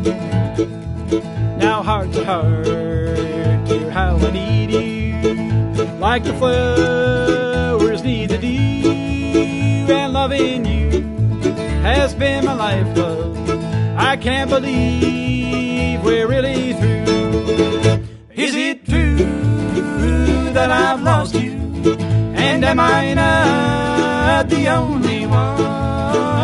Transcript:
Now heart to heart, dear, how I need you, like the flowers need the dew, and loving you has been my life, love. I can't believe we're really through. Is it true that I've lost you? And am I not the only one?